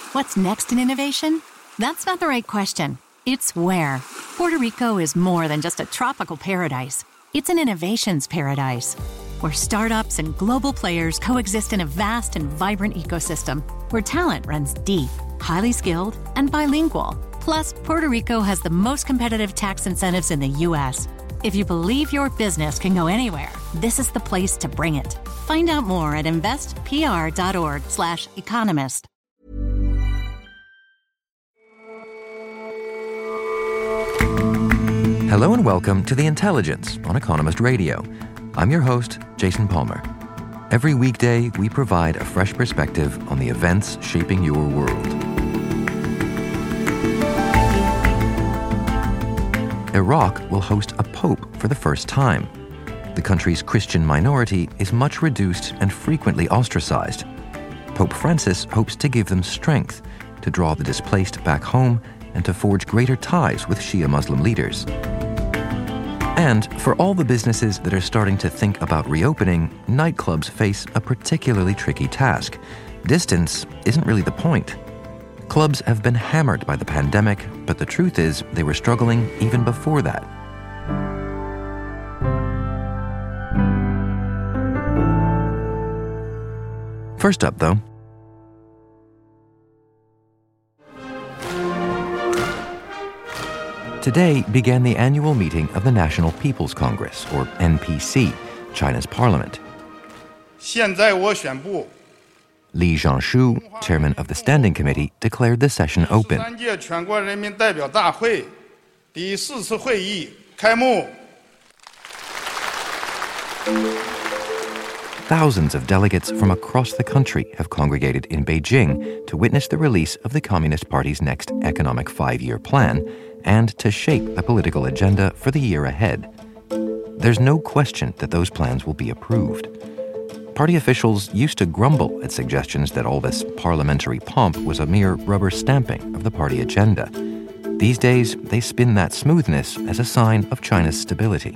What's next in innovation? That's not the right question. It's where. Puerto Rico is more than just a tropical paradise. It's an innovations paradise, where startups and global players coexist in a vast and vibrant ecosystem, where talent runs deep, highly skilled, and bilingual. Plus, Puerto Rico has the most competitive tax incentives in the U.S. If you believe your business can go anywhere, this is the place to bring it. Find out more at investpr.org/economist. Hello and welcome to The Intelligence on Economist Radio. I'm your host, Jason Palmer. Every weekday, we provide a fresh perspective on the events shaping your world. Iraq will host a pope for the first time. The country's Christian minority is much reduced and frequently ostracized. Pope Francis hopes to give them strength to draw the displaced back home and to forge greater ties with Shia Muslim leaders. And for all the businesses that are starting to think about reopening, nightclubs face a particularly tricky task. Distance isn't really the point. Clubs have been hammered by the pandemic, but the truth is they were struggling even before that. First up, though, today began the annual meeting of the National People's Congress, or NPC, China's parliament. 现在我宣布 Li Zhanshu, chairman of the Standing Committee, declared the session open. 13届全国人民代表大会第4次会议开幕。 Thousands of delegates from across the country have congregated in Beijing to witness the release of the Communist Party's next economic 5-year plan and to shape the political agenda for the year ahead. There's no question that those plans will be approved. Party officials used to grumble at suggestions that all this parliamentary pomp was a mere rubber stamping of the party agenda. These days, they spin that smoothness as a sign of China's stability.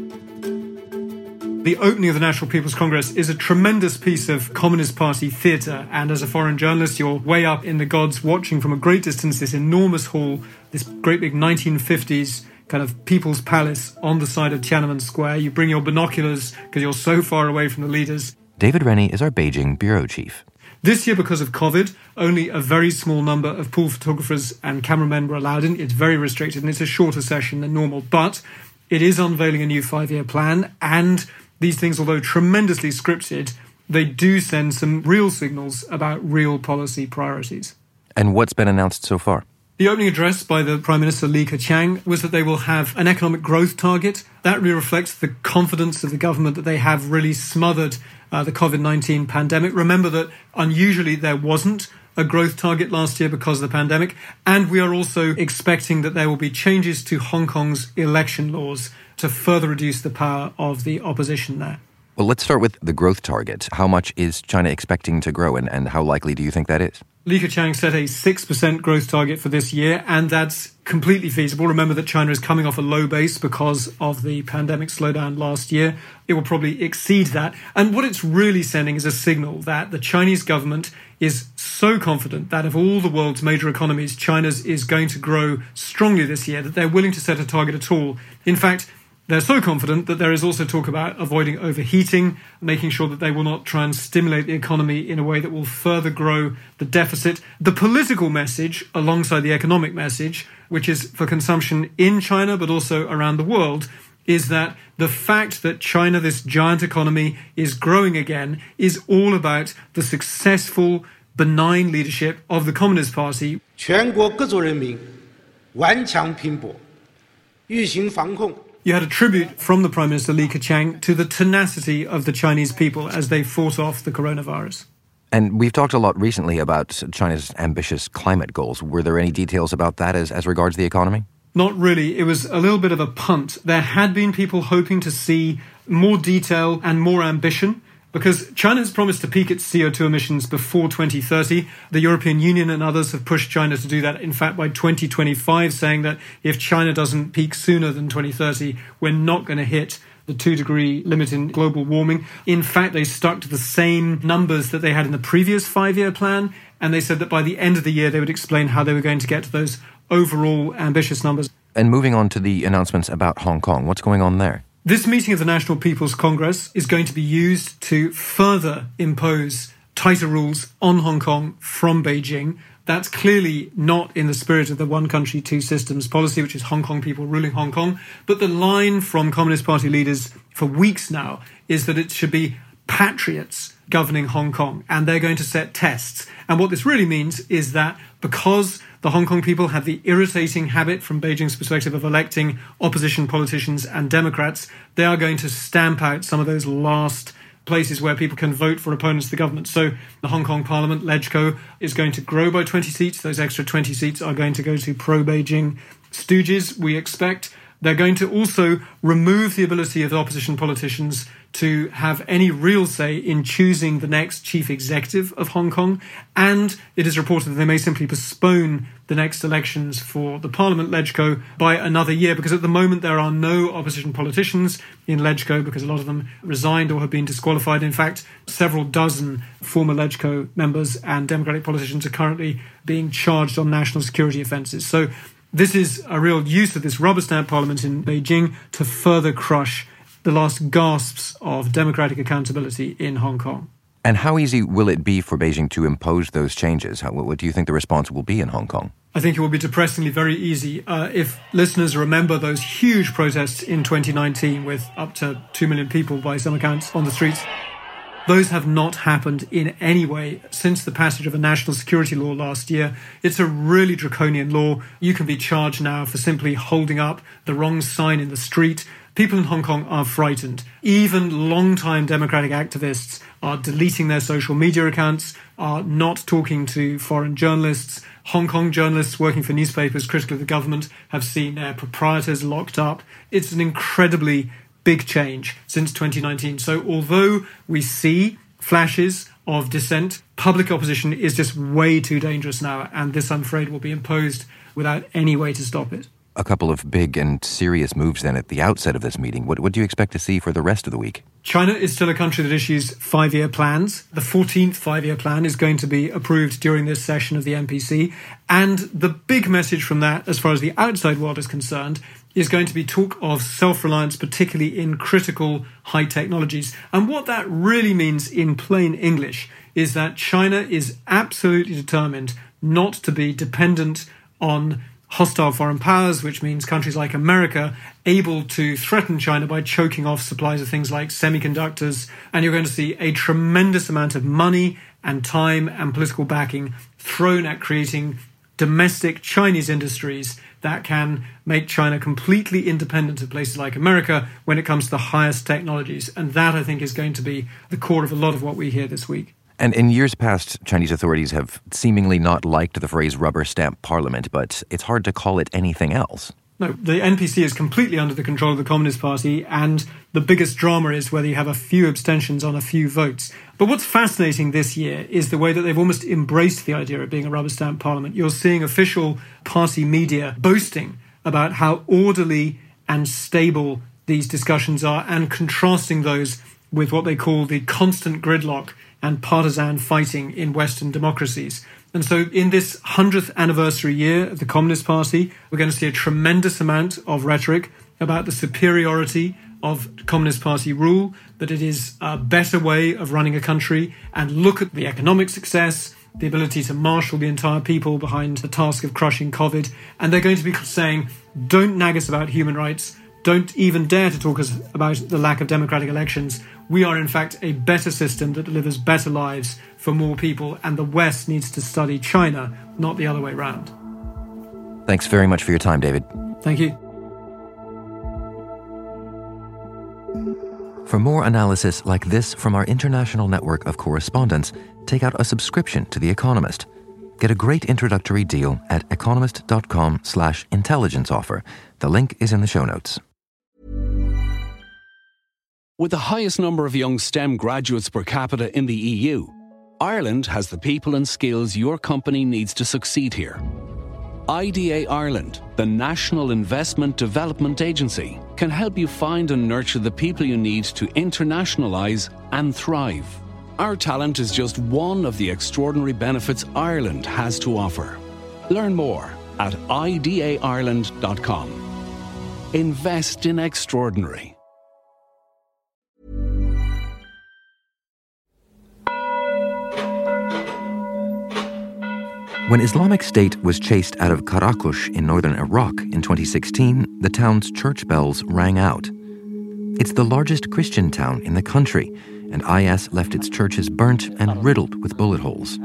The opening of the National People's Congress is a tremendous piece of Communist Party theatre, and as a foreign journalist, you're way up in the gods watching from a great distance this enormous hall, this great big 1950s kind of People's Palace on the side of Tiananmen Square. You bring your binoculars because you're so far away from the leaders. David Rennie is our Beijing bureau chief. This year, because of COVID, only a very small number of pool photographers and cameramen were allowed in. It's very restricted, and it's a shorter session than normal. But it is unveiling a new 5-year plan, and these things, although tremendously scripted, they do send some real signals about real policy priorities. And what's been announced so far? The opening address by the Prime Minister Li Keqiang was that they will have an economic growth target. That really reflects the confidence of the government that they have really smothered the COVID-19 pandemic. Remember that unusually there wasn't a growth target last year because of the pandemic. And we are also expecting that there will be changes to Hong Kong's election laws to further reduce the power of the opposition there. Well, let's start with the growth target. How much is China expecting to grow, and how likely do you think that is? Li Keqiang set a 6% growth target for this year, and that's completely feasible. Remember that China is coming off a low base because of the pandemic slowdown last year. It will probably exceed that. And what it's really sending is a signal that the Chinese government is so confident that of all the world's major economies, China's is going to grow strongly this year, that they're willing to set a target at all. In fact, they're so confident that there is also talk about avoiding overheating, making sure that they will not try and stimulate the economy in a way that will further grow the deficit. The political message, alongside the economic message, which is for consumption in China but also around the world, is that the fact that China, this giant economy, is growing again is all about the successful, benign leadership of the Communist Party. 全国各族人民顽强拼搏，预行防控。 You had a tribute from the Prime Minister Li Keqiang to the tenacity of the Chinese people as they fought off the coronavirus. And we've talked a lot recently about China's ambitious climate goals. Were there any details about that as regards the economy? Not really. It was a little bit of a punt. There had been people hoping to see more detail and more ambition, because China has promised to peak its CO2 emissions before 2030. The European Union and others have pushed China to do that, in fact, by 2025, saying that if China doesn't peak sooner than 2030, we're not going to hit the 2-degree limit in global warming. In fact, they stuck to the same numbers that they had in the previous 5-year plan, And they said that by the end of the year, they would explain how they were going to get to those overall ambitious numbers. And moving on to the announcements about Hong Kong, what's going on there? This meeting of the National People's Congress is going to be used to further impose tighter rules on Hong Kong from Beijing. That's clearly not in the spirit of the one country, two systems policy, which is Hong Kong people ruling Hong Kong. But the line from Communist Party leaders for weeks now is that it should be patriots governing Hong Kong, and they're going to set tests. And what this really means is that because the Hong Kong people have the irritating habit from Beijing's perspective of electing opposition politicians and Democrats, they are going to stamp out some of those last places where people can vote for opponents of the government. So the Hong Kong Parliament, LegCo, is going to grow by 20 seats. Those extra 20 seats are going to go to pro-Beijing stooges, we expect. They're going to also remove the ability of the opposition politicians to have any real say in choosing the next chief executive of Hong Kong. And it is reported that they may simply postpone the next elections for the Parliament, LegCo, by another year, because at the moment there are no opposition politicians in LegCo because a lot of them resigned or have been disqualified. In fact, several dozen former LegCo members and Democratic politicians are currently being charged on national security offences. So this is a real use of this rubber stamp parliament in Beijing to further crush the last gasps of democratic accountability in Hong Kong. And how easy will it be for Beijing to impose those changes? What do you think the response will be in Hong Kong? I think it will be depressingly very easy. If listeners remember those huge protests in 2019 with up to 2 million people by some accounts on the streets, those have not happened in any way since the passage of a national security law last year. It's a really draconian law. You can be charged now for simply holding up the wrong sign in the street. People in Hong Kong are frightened. Even long-time democratic activists are deleting their social media accounts, are not talking to foreign journalists. Hong Kong journalists working for newspapers critical of the government have seen their proprietors locked up. It's an incredibly big change since 2019. So although we see flashes of dissent, public opposition is just way too dangerous now, and this, I'm afraid, will be imposed without any way to stop it. A couple of big and serious moves then at the outset of this meeting. What do you expect to see for the rest of the week? China is still a country that issues 5-year plans. The 14th 5-year plan is going to be approved during this session of the NPC. And the big message from that, as far as the outside world is concerned, is going to be talk of self-reliance, particularly in critical high technologies. And what that really means in plain English is that China is absolutely determined not to be dependent on hostile foreign powers, which means countries like America able to threaten China by choking off supplies of things like semiconductors. And you're going to see a tremendous amount of money and time and political backing thrown at creating domestic Chinese industries that can make China completely independent of places like America when it comes to the highest technologies. And that, I think, is going to be the core of a lot of what we hear this week. And in years past, Chinese authorities have seemingly not liked the phrase rubber stamp parliament, but it's hard to call it anything else. No, the NPC is completely under the control of the Communist Party, and the biggest drama is whether you have a few abstentions on a few votes. But what's fascinating this year is the way that they've almost embraced the idea of being a rubber stamp parliament. You're seeing official party media boasting about how orderly and stable these discussions are, and contrasting those with what they call the constant gridlock and partisan fighting in Western democracies. And so in this 100th anniversary year of the Communist Party, we're going to see a tremendous amount of rhetoric about the superiority of Communist Party rule, that it is a better way of running a country, and look at the economic success, the ability to marshal the entire people behind the task of crushing COVID. And they're going to be saying, don't nag us about human rights, don't even dare to talk about the lack of democratic elections. We are, in fact, a better system that delivers better lives for more people, and the West needs to study China, not the other way around. Thanks very much for your time, David. Thank you. For more analysis like this from our international network of correspondents, take out a subscription to The Economist. Get a great introductory deal at economist.com/intelligence offer. The link is in the show notes. With the highest number of young STEM graduates per capita in the EU, Ireland has the people and skills your company needs to succeed here. IDA Ireland, the National Investment Development Agency, can help you find and nurture the people you need to internationalise and thrive. Our talent is just one of the extraordinary benefits Ireland has to offer. Learn more at idaireland.com. Invest in extraordinary. When Islamic State was chased out of Karakush in northern Iraq in 2016, the town's church bells rang out. It's the largest Christian town in the country, and IS left its churches burnt and riddled with bullet holes.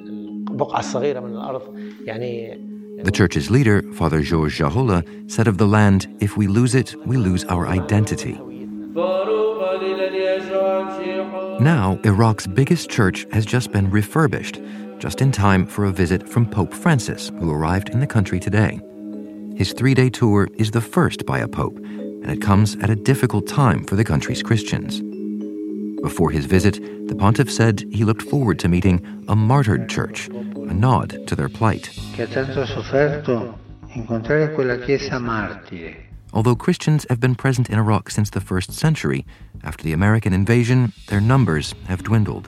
The church's leader, Father George Jahula, said of the land, "If we lose it, we lose our identity." Now, Iraq's biggest church has just been refurbished, just in time for a visit from Pope Francis, who arrived in the country today. His 3-day tour is the first by a pope, and it comes at a difficult time for the country's Christians. Before his visit, the pontiff said he looked forward to meeting a martyred church, a nod to their plight. Although Christians have been present in Iraq since the 1st century, after the American invasion, their numbers have dwindled.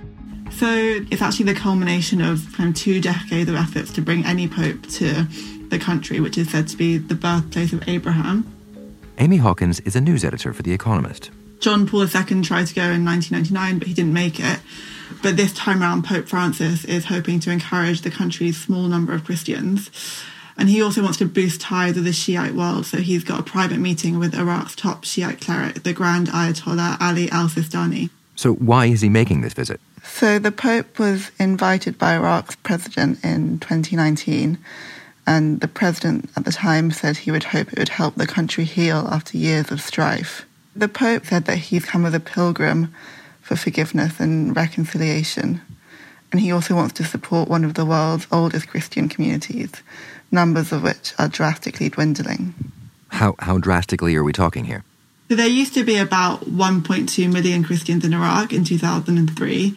So it's actually the culmination of kind of 2 decades of efforts to bring any pope to the country, which is said to be the birthplace of Abraham. Amy Hawkins is a news editor for The Economist. John Paul II tried to go in 1999, but he didn't make it. But this time around, Pope Francis is hoping to encourage the country's small number of Christians. And he also wants to boost ties with the Shiite world, so he's got a private meeting with Iraq's top Shiite cleric, the Grand Ayatollah Ali al-Sistani. So why is he making this visit? So the Pope was invited by Iraq's president in 2019, and the president at the time said he would hope it would help the country heal after years of strife. The Pope said that he's come as a pilgrim for forgiveness and reconciliation, and he also wants to support one of the world's oldest Christian communities, numbers of which are drastically dwindling. How drastically are we talking here? So there used to be about 1.2 million Christians in Iraq in 2003.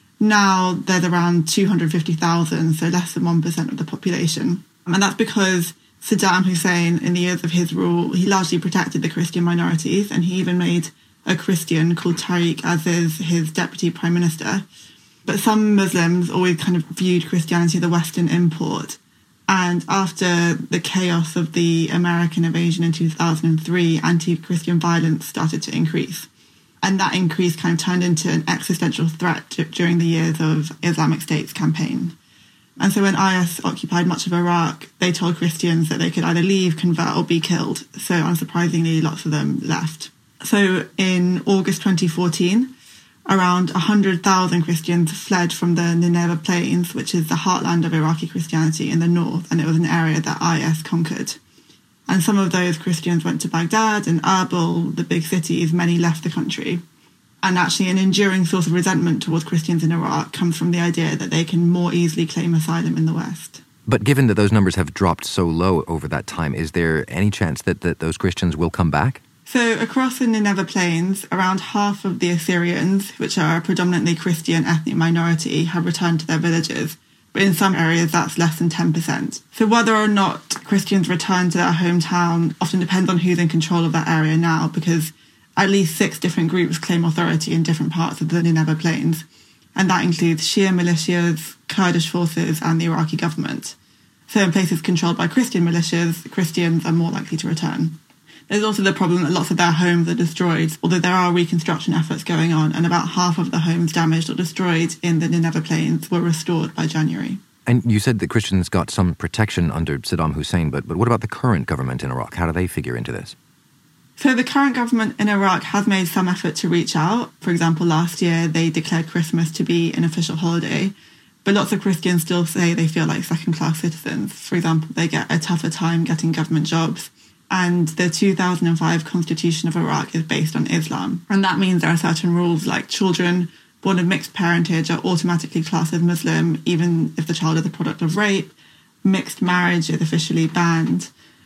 Now there's around 250,000, so less than 1% of the population. And that's because Saddam Hussein, in the years of his rule, he largely protected the Christian minorities, and he even made a Christian called Tariq Aziz his deputy prime minister. But some Muslims always kind of viewed Christianity as a Western import. And after the chaos of the American invasion in 2003, anti-Christian violence started to increase. And that increase kind of turned into an existential threat during the years of Islamic State's campaign. And so when IS occupied much of Iraq, they told Christians that they could either leave, convert, or be killed. So unsurprisingly, lots of them left. So in August 2014, around 100,000 Christians fled from the Nineveh Plains, which is the heartland of Iraqi Christianity in the north, and it was an area that IS conquered. And some of those Christians went to Baghdad and Erbil, the big cities. Many left the country. And actually an enduring source of resentment towards Christians in Iraq comes from the idea that they can more easily claim asylum in the West. But given that those numbers have dropped so low over that time, is there any chance that those Christians will come back? So across the Nineveh Plains, around half of the Assyrians, which are a predominantly Christian ethnic minority, have returned to their villages. But in some areas, that's less than 10%. So whether or not Christians return to their hometown often depends on who's in control of that area now, because at least 6 different groups claim authority in different parts of the Nineveh Plains. And that includes Shia militias, Kurdish forces, and the Iraqi government. So in places controlled by Christian militias, Christians are more likely to return. There's also the problem that lots of their homes are destroyed, although there are reconstruction efforts going on, and about half of the homes damaged or destroyed in the Nineveh Plains were restored by January. And you said that Christians got some protection under Saddam Hussein, but what about the current government in Iraq? How do they figure into this? So the current government in Iraq has made some effort to reach out. For example, last year they declared Christmas to be an official holiday, but lots of Christians still say they feel like second-class citizens. For example, they get a tougher time getting government jobs. And the 2005 Constitution of Iraq is based on Islam. And that means there are certain rules like children born of mixed parentage are automatically classed as Muslim, even if the child is the product of rape. Mixed marriage is officially banned.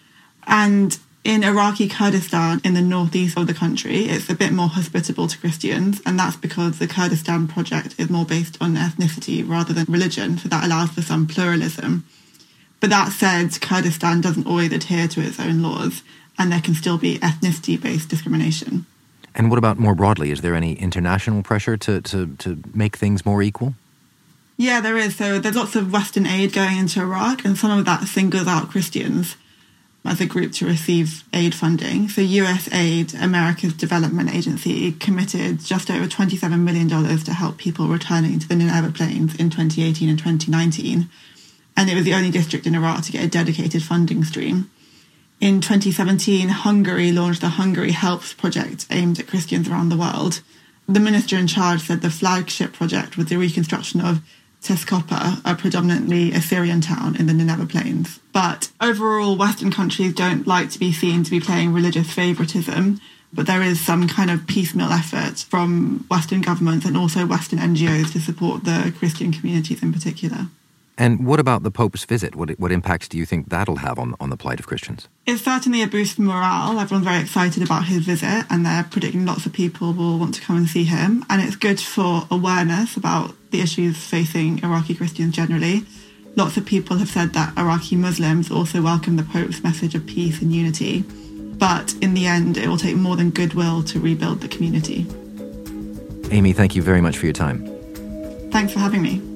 And in Iraqi Kurdistan, in the northeast of the country, it's a bit more hospitable to Christians. And that's because the Kurdistan project is more based on ethnicity rather than religion. So that allows for some pluralism. But that said, Kurdistan doesn't always adhere to its own laws, and there can still be ethnicity-based discrimination. And what about more broadly? Is there any international pressure to make things more equal? Yeah, there is. So there's lots of Western aid going into Iraq, and some of that singles out Christians as a group to receive aid funding. So USAID, America's development agency, committed just over $27 million to help people returning to the Nineveh Plains in 2018 and 2019. And it was the only district in Iraq to get a dedicated funding stream. In 2017, Hungary launched the Hungary Helps project aimed at Christians around the world. The minister in charge said the flagship project was the reconstruction of Tezkopa, a predominantly Assyrian town in the Nineveh Plains. But overall, Western countries don't like to be seen to be playing religious favouritism, but there is some kind of piecemeal effort from Western governments and also Western NGOs to support the Christian communities in particular. And what about the Pope's visit? What impacts do you think that'll have on the plight of Christians? It's certainly a boost in morale. Everyone's very excited about his visit, and they're predicting lots of people will want to come and see him. And it's good for awareness about the issues facing Iraqi Christians generally. Lots of people have said that Iraqi Muslims also welcome the Pope's message of peace and unity. But in the end, it will take more than goodwill to rebuild the community. Amy, thank you very much for your time. Thanks for having me.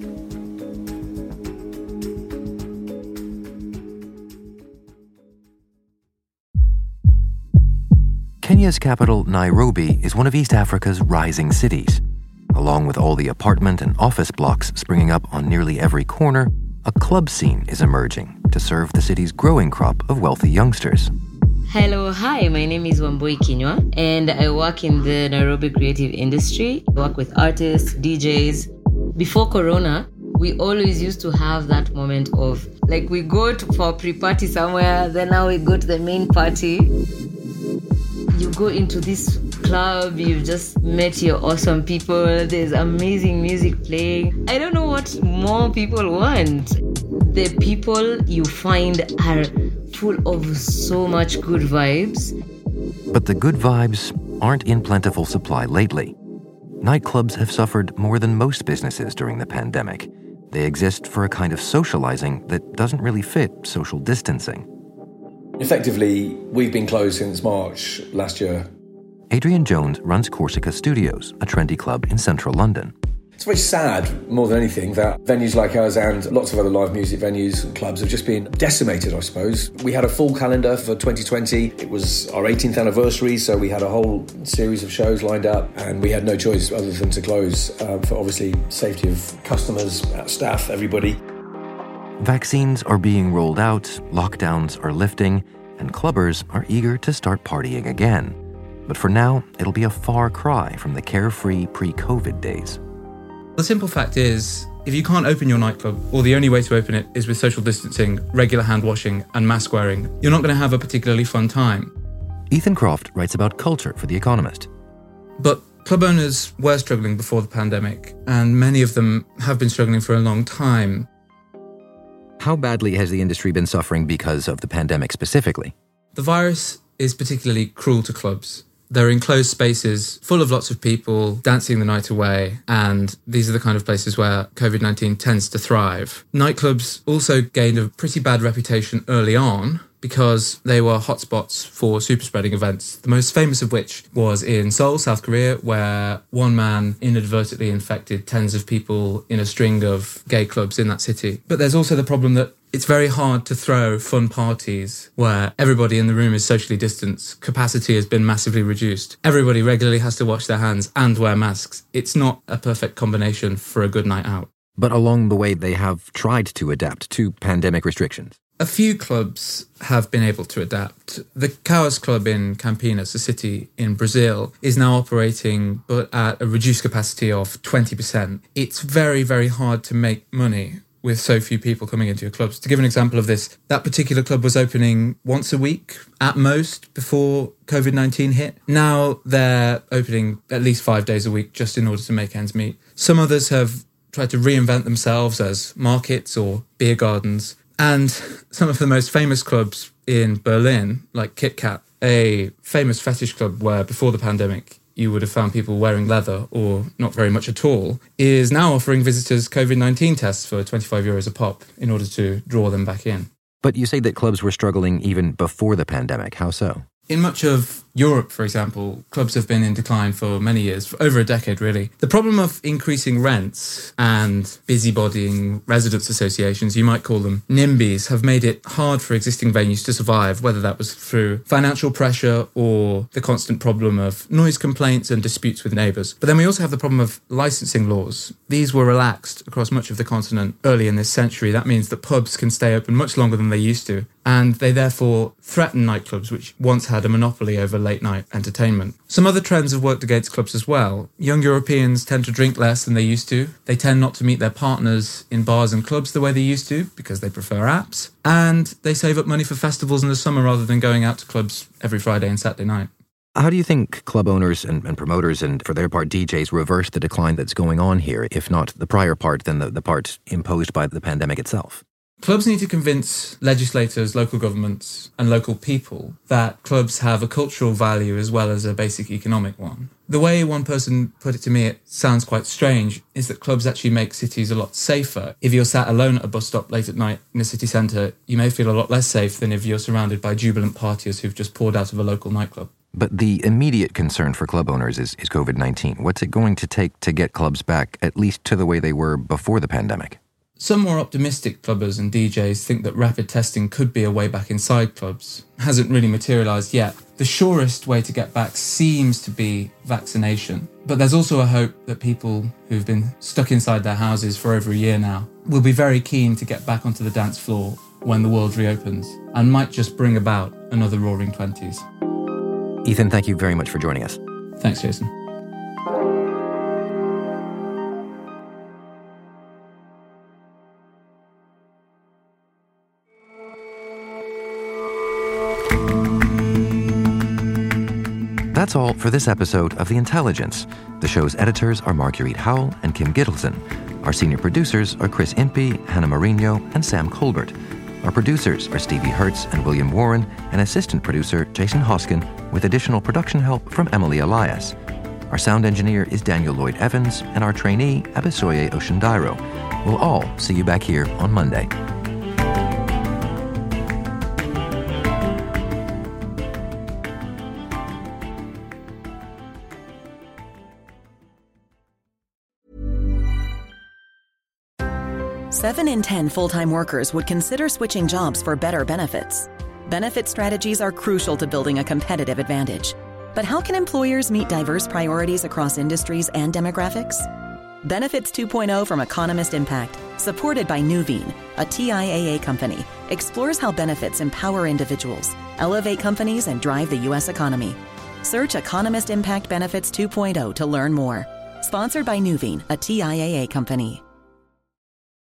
Kenya's capital, Nairobi, is one of East Africa's rising cities. Along with all the apartment and office blocks springing up on nearly every corner, a club scene is emerging to serve the city's growing crop of wealthy youngsters. Hello, hi, my name is Wambui Kinywa, and I work in the Nairobi creative industry. I work with artists, DJs. Before Corona, we always used to have that moment of, like, we go for a pre-party somewhere, then now we go to the main party. You go into this club, you've just met your awesome people, there's amazing music playing. I don't know what more people want. The people you find are full of so much good vibes. But the good vibes aren't in plentiful supply lately. Nightclubs have suffered more than most businesses during the pandemic. They exist for a kind of socializing that doesn't really fit social distancing. Effectively, we've been closed since March last year. Adrian Jones runs Corsica Studios, a trendy club in central London. It's very sad, more than anything, that venues like ours and lots of other live music venues and clubs have just been decimated, I suppose. We had a full calendar for 2020. It was our 18th anniversary, so we had a whole series of shows lined up, and we had no choice other than to close for obviously safety of customers, staff, everybody. Vaccines are being rolled out, lockdowns are lifting, and clubbers are eager to start partying again. But for now, it'll be a far cry from the carefree pre-COVID days. The simple fact is, if you can't open your nightclub, or the only way to open it is with social distancing, regular hand washing, and mask wearing, you're not going to have a particularly fun time. Ethan Croft writes about culture for The Economist. But club owners were struggling before the pandemic, and many of them have been struggling for a long time. How badly has the industry been suffering because of the pandemic specifically? The virus is particularly cruel to clubs. They're enclosed spaces full of lots of people dancing the night away, and these are the kind of places where COVID-19 tends to thrive. Nightclubs also gained a pretty bad reputation early on because they were hotspots for super-spreading events, the most famous of which was in Seoul, South Korea, where one man inadvertently infected tens of people in a string of gay clubs in that city. But there's also the problem that it's very hard to throw fun parties where everybody in the room is socially distanced. Capacity has been massively reduced. Everybody regularly has to wash their hands and wear masks. It's not a perfect combination for a good night out. But along the way, they have tried to adapt to pandemic restrictions. A few clubs have been able to adapt. The Caos Club in Campinas, a city in Brazil, is now operating but at a reduced capacity of 20%. It's very, very hard to make money with so few people coming into your clubs. To give an example of this, that particular club was opening once a week at most before COVID-19 hit. Now they're opening at least 5 days a week just in order to make ends meet. Some others have tried to reinvent themselves as markets or beer gardens. And some of the most famous clubs in Berlin, like Kit Kat, a famous fetish club where before the pandemic you would have found people wearing leather or not very much at all, is now offering visitors COVID-19 tests for €25 a pop in order to draw them back in. But you say that clubs were struggling even before the pandemic. How so? In much of Europe, for example, clubs have been in decline for many years, for over a decade really. The problem of increasing rents and busybodying residents associations, you might call them NIMBYs, have made it hard for existing venues to survive, whether that was through financial pressure or the constant problem of noise complaints and disputes with neighbours. But then we also have the problem of licensing laws. These were relaxed across much of the continent early in this century. That means that pubs can stay open much longer than they used to, and they therefore threaten nightclubs, which once had a monopoly over late-night entertainment. Some other trends have worked against clubs as well. Young Europeans tend to drink less than they used to. They tend not to meet their partners in bars and clubs the way they used to, because they prefer apps. And they save up money for festivals in the summer rather than going out to clubs every Friday and Saturday night. How do you think club owners and promoters and, for their part, DJs reverse the decline that's going on here, if not the prior part, then the part imposed by the pandemic itself? Clubs need to convince legislators, local governments and local people that clubs have a cultural value as well as a basic economic one. The way one person put it to me, it sounds quite strange, is that clubs actually make cities a lot safer. If you're sat alone at a bus stop late at night in a city centre, you may feel a lot less safe than if you're surrounded by jubilant partiers who've just poured out of a local nightclub. But the immediate concern for club owners is COVID-19. What's it going to take to get clubs back, at least to the way they were before the pandemic? Some more optimistic clubbers and DJs think that rapid testing could be a way back inside clubs. It hasn't really materialised yet. The surest way to get back seems to be vaccination. But there's also a hope that people who've been stuck inside their houses for over a year now will be very keen to get back onto the dance floor when the world reopens, and might just bring about another Roaring Twenties. Ethan, thank you very much for joining us. Thanks, Jason. That's all for this episode of The Intelligence. The show's editors are Marguerite Howell and Kim Gittleson. Our senior producers are Chris Impey, Hannah Mourinho, and Sam Colbert. Our producers are Stevie Hertz and William Warren, and assistant producer Jason Hoskin, with additional production help from Emily Elias. Our sound engineer is Daniel Lloyd Evans, and our trainee, Abisoye Oshindairo. We'll all see you back here on Monday. Seven in 10 full-time workers would consider switching jobs for better benefits. Benefit strategies are crucial to building a competitive advantage. But how can employers meet diverse priorities across industries and demographics? Benefits 2.0 from Economist Impact, supported by Nuveen, a TIAA company, explores how benefits empower individuals, elevate companies, and drive the U.S. economy. Search Economist Impact Benefits 2.0 to learn more. Sponsored by Nuveen, a TIAA company.